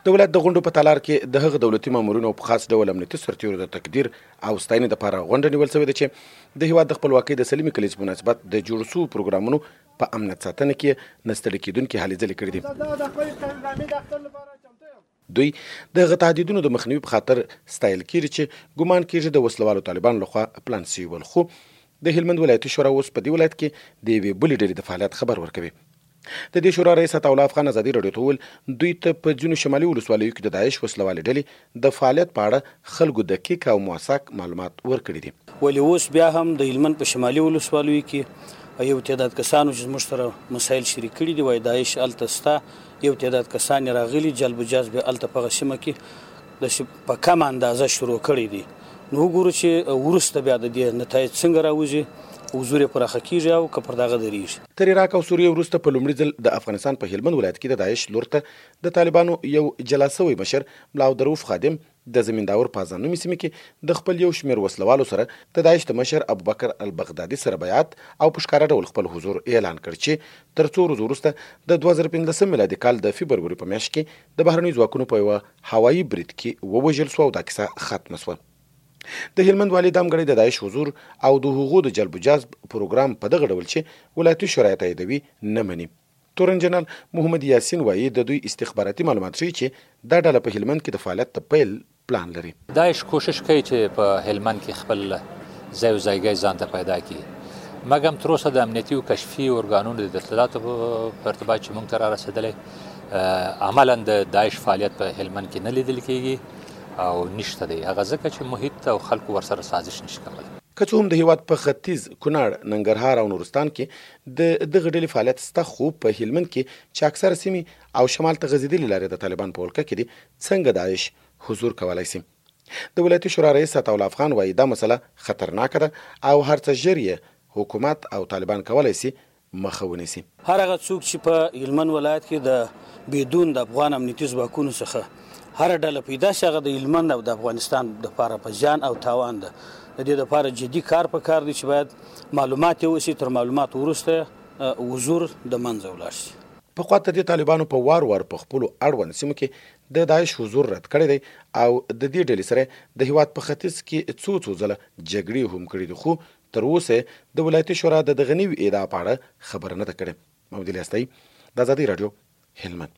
د ولایت د غونډو په تالار کې د هغه دولتي مامورینو په خاص ډول امنیتي سرتیرو د تقدیر او ستاینې لپاره غونډه نیول شوې ده چې د هیواد د خپلواکۍ د سلیمې کلیزې په مناسبت د جوړ شوو پروګرامونو په امنیت ساتنه کې نه ستړي کېدونکې هلې ځلې کړي دي. دوی د هغه تهدیدونو د مخنیوي په خاطر ستایل کېږي چې ګمان کېږي د وسلوالو طالبانو لخوا پلان شوي ول. خو د هلمند ولایتي شورا اوس په دې ولایت کې د یوې بلې ډلې د فعالیت خبر ورکوي. د دې شورا رئیس عطاالله افغان ازادي راډیو ته وویل دوی ته په ځینو شمالي ولسوالیو کې د داعش وسلوالې ډلې د فعالیت په اړه خلکو دقیق او موثق معلومات ورکړي دي. ولې اوس بیا هم د هلمند په شمالي ولسوالیو کې یو تعداد کسانو چې زموږ سره مسایل شریک کړي دي وایي داعش هلته سته، یو تعداد کسان راغلي جلب و جذب هلته په هغه سیمه کې د په کمه اندازه شروع کړي دي. نو وګورو چې وروسته بیا د دې نتایج څنګه راوځي، حضور یې پراخه کیږي او که پر دغه درېږي. تر عراق او سوریې وروسته په لومړي ځل د افغانستان په هلمند ولایت کې د داعش لور ته د طالبانو یو جلا سوی مشر ملا عبدالرؤف خادم د زمینداور پازان نومي سیمې کې د خپل یو شمېر وسلوالو سره د داعش د مشر ابوبکر البغدادي سره بیعت او په ښکاره ډول خپل حضور اعلان کړ چې تر څو ورځې وروسته د 2015 میلادي کال د فبروري په میاشت کې د بهرنیو ځواکونو په یوه هوایي برید کې ووژل شو او دا کیسه ختمه شوه. د هلمند والي دا همګړی د داعش حضور او د هغو د جلب و جذب پروګرام په دغه ډول چې ولایتي شورا یې تاییدوي نه مني. تورن جنرال محمد یاسین وایي د دوی استخباراتي معلومات ښیي چې دا ډله په هلمند کې د فعالیت د پیل پلان لري. داعش کوشش کوي چې په هلمند کې خپل ځای او ځایګی ځان ته پیدا کړي، مګر تر اوسه د امنیتي او کشفي ارګانونو د اطلاعاتو په ارتباط چې موږ ته را رسېدلی عملا د داعش فعالیت په هلمند کې نه لیدل کېږي او نشته دی، هغه ځکه چې محیط او خلکو ورسره سازش نشي کولی. که څه هم د هیواد په ختیځ، کونړ، ننګرهار او نورستان کې د دغه ډلې فعالیت شته، خو په هلمند کې چې اکثره سیمې او شمال ته غځېدلې لارې د طالبان په ولکه کې دي، څنګه داعش حضور کولی شي؟ د ولایتي شورا رئیس عطاالله افغان وایي دا مسله خطرناکه ده او هر څه ژر یې حکومت او طالبان کولی شي مخه ونیسي. هر هغه څوک چې په هلمند ولایت کې د بدون د افغان امنیتي ځواکونو څخه هر ډله پیدا شي، هغه د هلمند او د افغانستان دپاره په زیان او تاوان ده. د دې دپاره جدي کار پکار دی چې باید معلومات یې وشي، تر معلومات وروسته حضور د منځه ولاړ شي. په خوا ته د طالبانو په وار په خپلو اړوند سیمو کې د داعش حضور رد کړی دی او د دې ډلې سره د هیواد په ختیځ کې څو ځله جګړې هم کړي دي، خو تر اوسه د ولایتي شورا د دغه نوي ادعا په اړه خبره نه ده کړې. محمد الیاس تایي، د ازادي راډیو، هلمند.